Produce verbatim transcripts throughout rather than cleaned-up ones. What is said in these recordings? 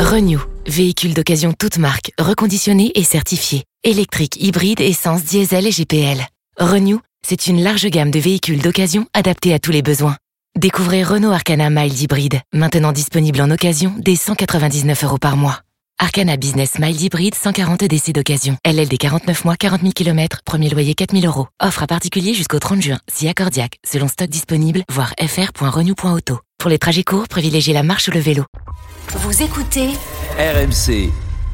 Renew, véhicule d'occasion toute marque, reconditionné et certifié. Électrique, hybride, essence, diesel et G P L. Renew, c'est une large gamme de véhicules d'occasion adaptés à tous les besoins. Découvrez Renault Arcana Mild Hybride, maintenant disponible en occasion dès cent quatre-vingt-dix-neuf euros par mois. Arcana Business Mild Hybride cent quarante D C d'occasion. L L D quarante-neuf mois, quarante mille kilomètres, premier loyer quatre mille euros. Offre à particulier jusqu'au trente juin, si accordiaque, selon stock disponible, voire f r point renew point auto. Pour les trajets courts, privilégiez la marche ou le vélo. Vous écoutez R M C.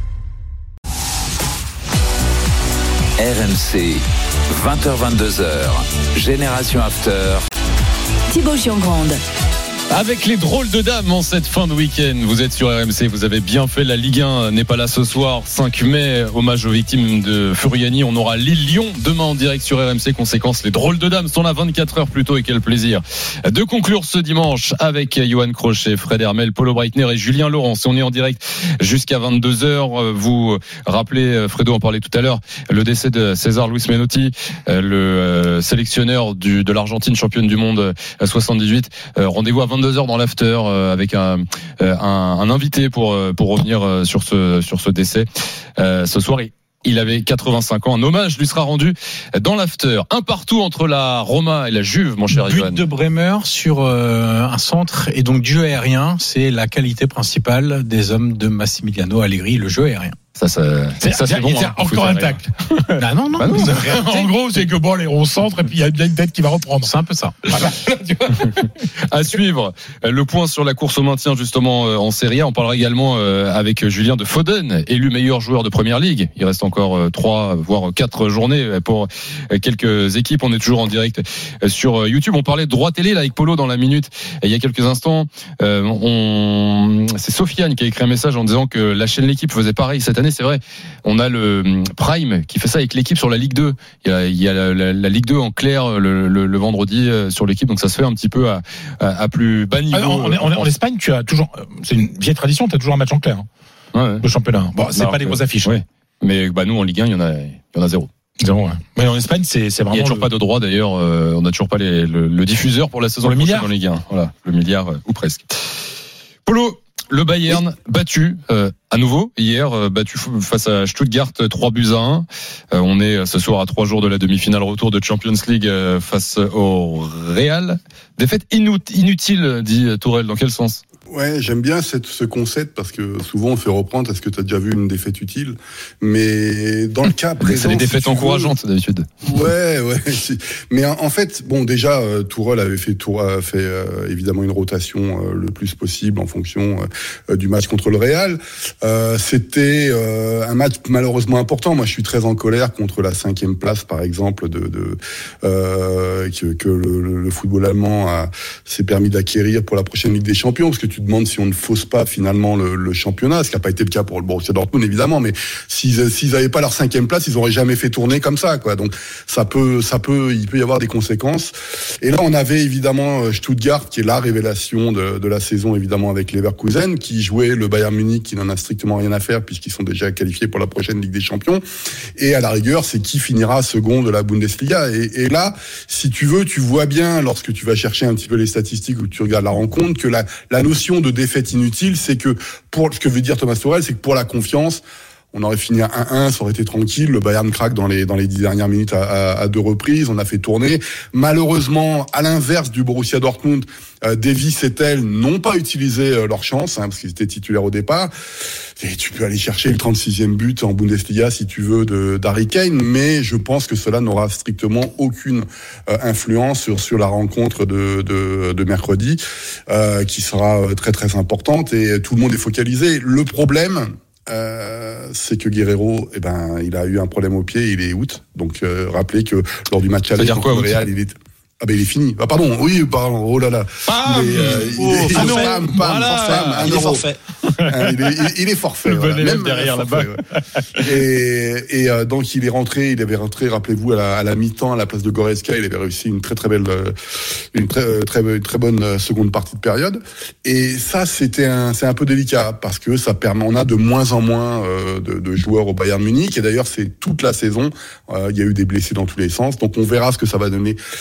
R M C, vingt heures vingt-deux heures, Génération After. Thibaut Giangrande. Avec les drôles de dames en cette fin de week-end, vous êtes sur R M C, vous avez bien fait, la Ligue un n'est pas là ce soir, cinq mai, hommage aux victimes de Furiani, on aura Lille-Lyon demain en direct sur R M C, conséquence, les drôles de dames sont là vingt-quatre heures plus tôt et quel plaisir de conclure ce dimanche avec Johan Crochet, Fred Hermel, Paulo Breitner et Julien Laurence. On est en direct jusqu'à vingt-deux heures, vous rappelez, Fredo en parlait tout à l'heure, le décès de César Luis Menotti, le sélectionneur du, de l'Argentine, championne du monde soixante-dix-huit, rendez-vous à vingt-deux heures dans l'after avec un, un, un invité pour, pour revenir sur ce, sur ce décès. Euh, ce soir, il avait quatre-vingt-cinq ans. Un hommage lui sera rendu dans l'after. Un partout entre la Roma et la Juve, mon cher Johan. But de Bremer sur euh, un centre et donc du jeu aérien, c'est la qualité principale des hommes de Massimiliano Allegri, le jeu aérien. Ça, ça, c'est, ça, c'est bon. C'est hein, encore intact. Ah non, non. Bah non. En gros, c'est que bon, on centre et puis il y a bien une tête qui va reprendre. C'est un peu ça. Voilà. À suivre, le point sur la course au maintien justement en Serie A. On parlera également avec Julien de Foden, élu meilleur joueur de Première Ligue. Il reste encore trois, voire quatre journées pour quelques équipes. On est toujours en direct sur YouTube. On parlait de droit télé là avec Polo dans la minute. Il y a quelques instants, on... c'est Sofiane qui a écrit un message en disant que la chaîne L'Équipe faisait pareil cette année. C'est vrai, on a le Prime qui fait ça avec l'Équipe sur la Ligue deux. Il y a, il y a la, la, la Ligue deux en clair le, le, le vendredi sur l'Équipe, donc ça se fait un petit peu à, à, à plus bas niveau. Alors, en, en, en Espagne, tu as toujours, c'est une vieille tradition, tu as toujours un match en clair. Hein, ouais, ouais. Le championnat. Bon, c'est Alors pas des grosses affiches. Ouais. Mais bah nous en Ligue un, il y en a, il y en a zéro. Zéro, ouais. Mais en Espagne, c'est, c'est vraiment. Il n'y a toujours le... pas de droit d'ailleurs. Euh, on n'a toujours pas les, le, le diffuseur pour la saison pour prochaine en Ligue un. Voilà, le milliard euh, ou presque. Polo. Le Bayern oui. battu euh, à nouveau hier, euh, battu face à Stuttgart trois buts à un. Euh, on est ce soir à trois jours de la demi-finale retour de Champions League euh, face au Real. Défaite inutile, dit Tourelle. Dans quel sens ? Ouais, j'aime bien cette, ce concept parce que souvent on fait reprendre. Est-ce que tu as déjà vu une défaite utile ? Mais dans le cas présent, c'est des défaites si encourageantes veux, d'habitude. Ouais, ouais. Mais en fait, bon, déjà, euh, Tourelle avait fait, tour, a fait euh, évidemment une rotation euh, le plus possible en fonction euh, du match contre le Real. Euh, c'était euh, un match malheureusement important. Moi, je suis très en colère contre la cinquième place, par exemple, de, de euh, que, que le, le football allemand a, s'est permis d'acquérir pour la prochaine Ligue des Champions, parce que tu demande si on ne fausse pas finalement le, le championnat, ce qui n'a pas été le cas pour le Borussia Dortmund évidemment, mais s'ils s'ils n'avaient pas leur cinquième place, ils n'auraient jamais fait tourner comme ça, quoi. Donc ça peut, ça peut, il peut y avoir des conséquences. Et là, on avait évidemment Stuttgart qui est la révélation de, de la saison évidemment avec Leverkusen, qui jouait le Bayern Munich, qui n'en a strictement rien à faire puisqu'ils sont déjà qualifiés pour la prochaine Ligue des Champions. Et à la rigueur, c'est qui finira second de la Bundesliga. Et, et là, si tu veux, tu vois bien lorsque tu vas chercher un petit peu les statistiques ou tu regardes la rencontre que la, la notion de défaite inutile, c'est que pour ce que veut dire Thomas Tuchel, c'est que pour la confiance, on aurait fini à un un, ça aurait été tranquille. Le Bayern craque dans les dans les dix dernières minutes à, à, à deux reprises. On a fait tourner. Malheureusement, à l'inverse du Borussia Dortmund, euh, Davis et Tel n'ont pas utilisé euh, leur chance, hein, parce qu'ils étaient titulaires au départ. Et tu peux aller chercher le trente-sixième but en Bundesliga si tu veux de d'Harry Kane, mais je pense que cela n'aura strictement aucune euh, influence sur sur la rencontre de de, de mercredi, euh, qui sera très très importante et tout le monde est focalisé. Le problème, Euh, c'est que Guerrero, eh ben, il a eu un problème au pied, il est out. Donc, euh, rappelez que lors du match aller contre le Real, il est, ah ben il est fini. Ah pardon, oui, pardon. Oh là là. Bam, il est, euh, il oh, est, il ah est, non, bam, bam, voilà, bam, un il euro. est forfait. il, est, il, il est forfait. Le voilà. bon élève Même derrière forfait, là-bas. Ouais. Et, et euh, donc il est rentré, il avait rentré, rappelez-vous, à la, à la mi-temps à la place de Goretzka, il avait réussi une très très belle, une très très une très bonne seconde partie de période. Et ça c'était un, c'est un peu délicat parce que ça permet, on a de moins en moins euh, de, de joueurs au Bayern Munich. Et d'ailleurs c'est toute la saison, euh, il y a eu des blessés dans tous les sens. Donc on verra ce que ça va donner évidemment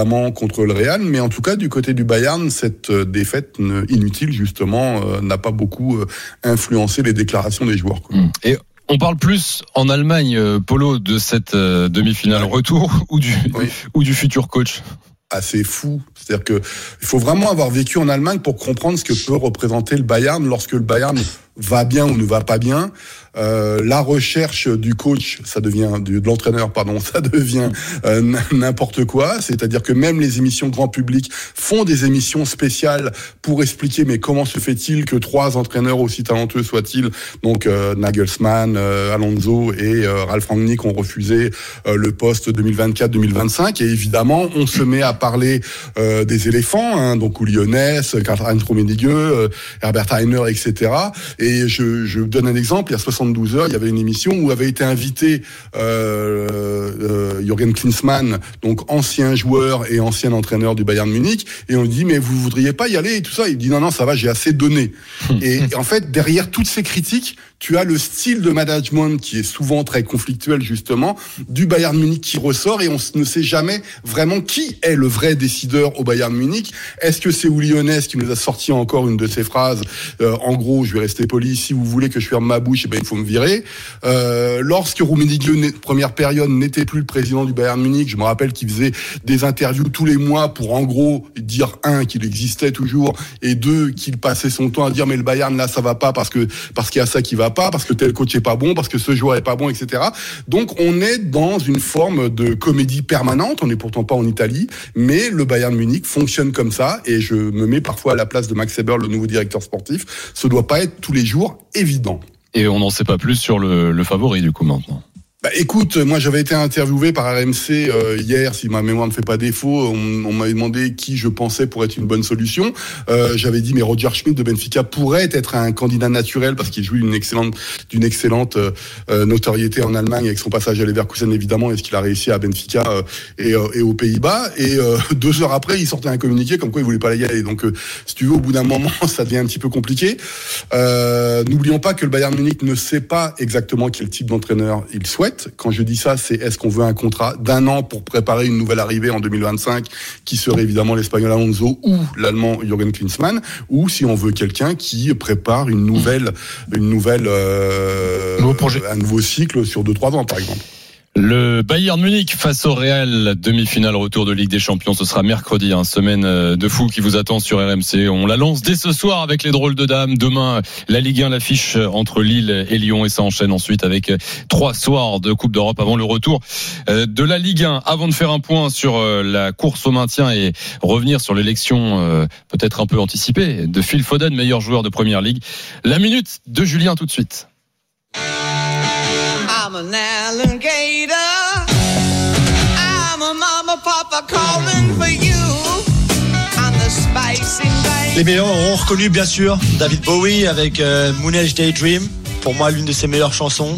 notamment contre le Real, mais en tout cas du côté du Bayern, cette défaite inutile justement euh, n'a pas beaucoup euh, influencé les déclarations des joueurs. Quoi. Et on parle plus en Allemagne, euh, Polo, de cette euh, demi-finale ouais. retour ou du, oui. ou du futur coach. Assez fou. C'est-à-dire que il faut vraiment avoir vécu en Allemagne pour comprendre ce que peut représenter le Bayern lorsque le Bayern va bien ou ne va pas bien. Euh, la recherche du coach, ça devient du, de l'entraîneur, pardon, ça devient euh, n'importe quoi. C'est-à-dire que même les émissions grand public font des émissions spéciales pour expliquer mais comment se fait-il que trois entraîneurs aussi talentueux soient-ils, donc euh, Nagelsmann, euh, Alonso et euh, Ralf Rangnick ont refusé euh, le poste deux mille vingt-quatre deux mille vingt-cinq. Et évidemment, on se met à parler euh, des éléphants, hein, donc Lyonnès, Karl-Heinz Rummenigge, euh, Herbert Hainer, et cetera. Et je, je donne un exemple. Il y a soixante-douze heures, il y avait une émission où avait été invité euh, euh, Jürgen Klinsmann, donc ancien joueur et ancien entraîneur du Bayern Munich, et on lui dit mais vous voudriez pas y aller et tout ça. Il dit non non ça va, j'ai assez donné. et, et en fait derrière toutes ces critiques, tu as le style de management qui est souvent très conflictuel justement du Bayern Munich qui ressort, et on ne sait jamais vraiment qui est le vrai décideur au Bayern Munich. Est-ce que c'est Uli Hoeneß qui nous a sorti encore une de ses phrases euh, en gros, je vais rester poli, si vous voulez que je ferme ma bouche, eh ben il faut me virer. Euh, lorsque Rummenigge, première période, n'était plus le président du Bayern Munich, je me rappelle qu'il faisait des interviews tous les mois pour en gros dire un qu'il existait toujours, et deux qu'il passait son temps à dire mais le Bayern là ça va pas parce que parce qu'il y a ça qui va pas, parce que tel coach est pas bon, parce que ce joueur est pas bon, et cetera. Donc on est dans une forme de comédie permanente. On n'est pourtant pas en Italie, mais le Bayern Munich fonctionne comme ça, et je me mets parfois à la place de Max Eberl, le nouveau directeur sportif. Ce doit pas être tous les jours évident. Et on n'en sait pas plus sur le, le favori du coup maintenant. Bah écoute, moi j'avais été interviewé par R M C euh, hier, si ma mémoire ne fait pas défaut, on, on m'avait demandé qui je pensais pour être une bonne solution. Euh, j'avais dit mais Roger Schmidt de Benfica pourrait être un candidat naturel parce qu'il jouit d'une excellente, d'une excellente euh, notoriété en Allemagne avec son passage à Leverkusen évidemment, et ce qu'il a réussi à Benfica euh, et, euh, et aux Pays-Bas. Et euh, deux heures après, il sortait un communiqué comme quoi il voulait pas y aller. Donc euh, si tu veux, au bout d'un moment, ça devient un petit peu compliqué. Euh, n'oublions pas que le Bayern Munich ne sait pas exactement quel type d'entraîneur il souhaite. Quand je dis ça, c'est est-ce qu'on veut un contrat d'un an pour préparer une nouvelle arrivée en deux mille vingt-cinq, qui serait évidemment l'Espagnol Alonso ou l'Allemand Jürgen Klinsmann, ou si on veut quelqu'un qui prépare une nouvelle, une nouvelle, euh, nouveau projet, un nouveau cycle sur deux trois ans par exemple. Le Bayern Munich face au Real, demi-finale retour de Ligue des Champions, ce sera mercredi, hein, semaine de fou qui vous attend sur R M C. On la lance dès ce soir avec les drôles de dames. Demain, la Ligue un, l'affiche entre Lille et Lyon, et ça enchaîne ensuite avec trois soirs de Coupe d'Europe avant le retour de la Ligue un. Avant de faire un point sur la course au maintien et revenir sur l'élection peut-être un peu anticipée de Phil Foden, meilleur joueur de Première Ligue, la minute de Julien tout de suite. I'm an alligator. I'm a mama papa calling for you. I'm the spicy baby. Les meilleurs auront reconnu bien sûr David Bowie avec euh, Moonage Daydream, pour moi l'une de ses meilleures chansons.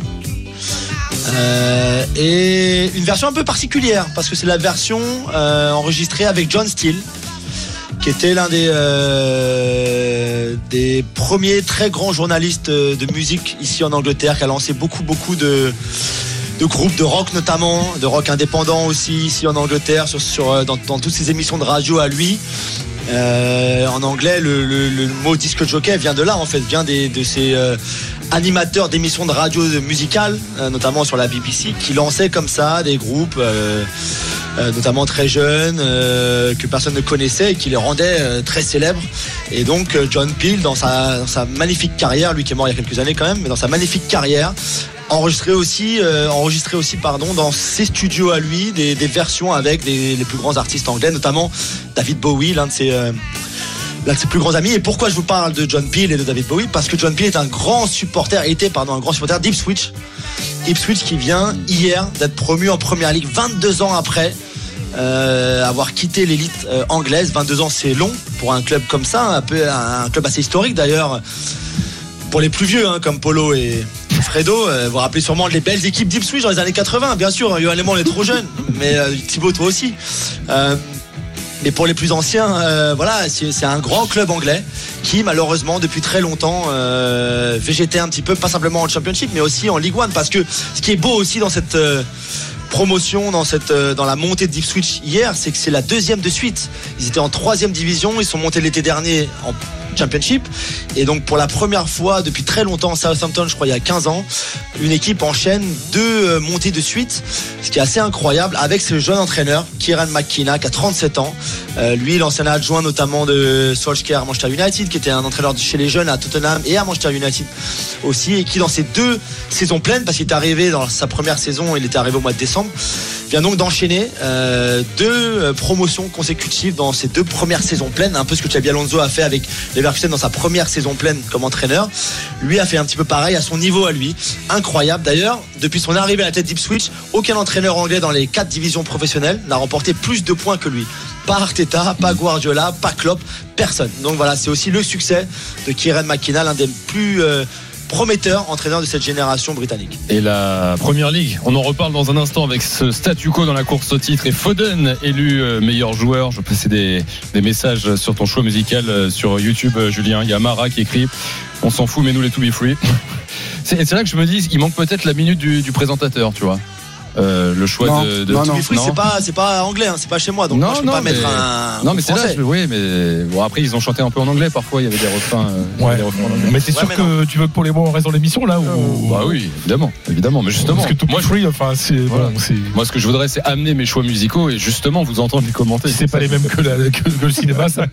Euh, et une version un peu particulière parce que c'est la version euh, enregistrée avec John Steele, qui était l'un des euh, des premiers très grands journalistes de musique ici en Angleterre, qui a lancé beaucoup beaucoup de de groupes de rock, notamment de rock indépendant aussi ici en Angleterre, sur, sur dans, dans toutes ces émissions de radio à lui. Euh, en anglais, le, le, le mot disque jockey vient de là, en fait, vient des, de ces euh, animateurs d'émissions de radio musicales, euh, notamment sur la B B C, qui lançaient comme ça des groupes, euh, euh, notamment très jeunes, euh, que personne ne connaissait, et qui les rendaient euh, très célèbres. Et donc euh, John Peel, dans sa, dans sa magnifique carrière, lui qui est mort il y a quelques années quand même, mais dans sa magnifique carrière, enregistré aussi, euh, enregistré aussi pardon, dans ses studios à lui, des, des versions avec des, les plus grands artistes anglais, notamment David Bowie, l'un de ses, euh, l'un de ses plus grands amis. Et pourquoi je vous parle de John Peel et de David Bowie? Parce que John Peel est un grand supporter, était pardon, un grand supporter d'Ipswich. Ipswich qui vient hier d'être promu en Première Ligue vingt-deux ans après euh, avoir quitté l'élite euh, anglaise. vingt-deux ans, c'est long pour un club comme ça, un peu un, un club assez historique d'ailleurs. Pour les plus vieux, hein, comme Polo et Fredo, euh, vous vous rappelez sûrement les belles équipes d'Ipswich dans les années quatre-vingts, bien sûr. Johan Lemon, on est trop jeune, mais euh, Thibaut, toi aussi. Euh, mais pour les plus anciens, euh, voilà, c'est, c'est un grand club anglais qui, malheureusement, depuis très longtemps, euh, végétait un petit peu, pas simplement en Championship, mais aussi en Ligue un. Parce que ce qui est beau aussi dans cette euh, promotion dans cette dans la montée de Ipswich hier, c'est que c'est la deuxième de suite. Ils étaient en troisième division, ils sont montés l'été dernier en Championship, et donc pour la première fois depuis très longtemps, Southampton, je crois il y a quinze ans, une équipe enchaîne deux montées de suite, ce qui est assez incroyable, avec ce jeune entraîneur Kieran McKenna qui a trente-sept ans. Euh, lui, l'ancien adjoint notamment de Solskjaer à Manchester United, qui était un entraîneur chez les jeunes à Tottenham et à Manchester United aussi, et qui dans ces deux saisons pleines, parce qu'il est arrivé dans sa première saison, il était arrivé au mois de décembre, vient donc d'enchaîner euh, deux promotions consécutives dans ces deux premières saisons pleines, un peu ce que Xabi Alonso a fait avec Leverkusen dans sa première saison pleine comme entraîneur. Lui a fait un petit peu pareil à son niveau à lui, incroyable. D'ailleurs, depuis son arrivée à la tête d'Ipswich, aucun entraîneur anglais dans les quatre divisions professionnelles n'a remporté plus de points que lui. Pas Arteta, pas Guardiola, pas Klopp, personne. Donc voilà, c'est aussi le succès de Kieran McKenna, l'un des plus euh, prometteur entraîneur de cette génération britannique. Et la Première Ligue, on en reparle dans un instant avec ce statu quo dans la course au titre, et Foden élu meilleur joueur. Je vais passer des, des messages sur ton choix musical sur YouTube, Julien. Il y a Mara qui écrit on s'en fout mais nous les to be free. C'est, c'est là que je me dis il manque peut-être la minute du, du présentateur, tu vois. Euh, le choix non, de, de non, non. Free, c'est pas c'est pas anglais, hein, c'est pas chez moi, donc non, moi, je peux non, pas mais, mettre un non mais c'est français. là je, oui mais bon, après ils ont chanté un peu en anglais parfois, il y avait des refrains, euh, ouais. des refrains en anglais. Mais t'es sûr ouais, mais que tu veux que pour les bons on reste dans l'émission là ou... Bah oui évidemment évidemment mais justement parce que tout moi free enfin c'est, voilà. bon, c'est moi ce que je voudrais c'est amener mes choix musicaux et justement vous entendre les commenter. C'est, c'est pas les mêmes que, la, que, que le cinéma ça.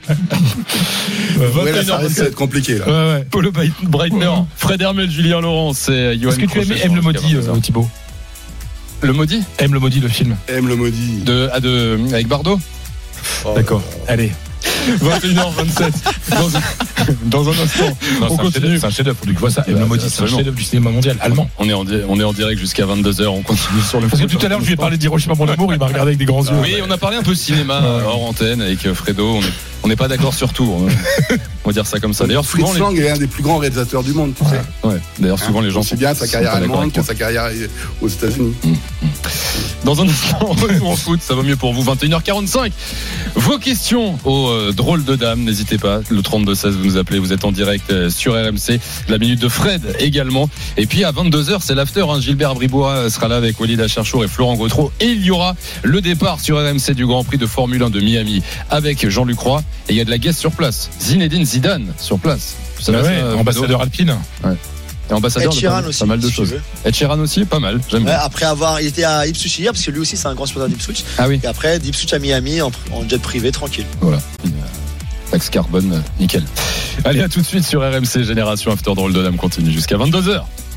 Ouais, là, ça risque d'être compliqué là. Ouais, ouais. Paulo Breitner, Fred Hermel, Julien Laurence et Johan. Est-ce que tu aimes le maudit, euh, Thibaut? Le maudit? Aime le maudit, le film. Aime le maudit. De, ah de, avec Bardot? Oh, d'accord. Allez. vingt et une heures vingt-sept. Dans, dans un instant. Non, on continue. C'est un chef-d'œuvre. Tu vois ça. Aime le maudit, c'est un chef-d'œuvre du cinéma mondial allemand. On est en, on est en direct jusqu'à vingt-deux heures. On continue sur le. Parce que tout à l'heure, je lui ai parlé d'Hiroshima mon amour. Il m'a regardé avec des grands yeux. Oui, on a parlé un peu cinéma hors antenne avec Fredo. On est, on n'est pas d'accord sur tout. On va dire ça comme ça. D'ailleurs, Fritz souvent, Lang les... est un des plus grands réalisateurs du monde, tu ouais. sais. Ouais. D'ailleurs, souvent hein, les gens aussi bien sa carrière allemande que sa carrière aux États-Unis. Mmh. Dans un instant, retour en foot, ça va mieux pour vous. vingt et une heures quarante-cinq. Vos questions aux euh, drôles de dames, n'hésitez pas. Le trente-deux seize, vous nous appelez. Vous êtes en direct euh, sur R M C. La minute de Fred également. Et puis à vingt-deux heures, c'est l'after. Hein. Gilbert Bribois sera là avec Walid Acharchour et Florent Gautreau. Et il y aura le départ sur R M C du Grand Prix de Formule un de Miami avec Jean-Luc Roy. Et il y a de la guest sur place. Zinedine Zidane sur place. Ça bah ouais, ça, ambassadeur alpine. Ouais. Et ambassadeur Ed Sheeran de aussi, pas mal de si choses. Ed Sheeran aussi, pas mal. J'aime ouais, bien. après avoir, il était à Ipswich hier parce que lui aussi c'est un grand supporter d'Ipswich. Ah oui. Et après d'Ipswich à Miami en, en jet privé tranquille. Voilà. Taxe carbone, nickel. Allez, à tout de suite sur R M C. Génération After Drôle de Dame continue jusqu'à vingt-deux heures.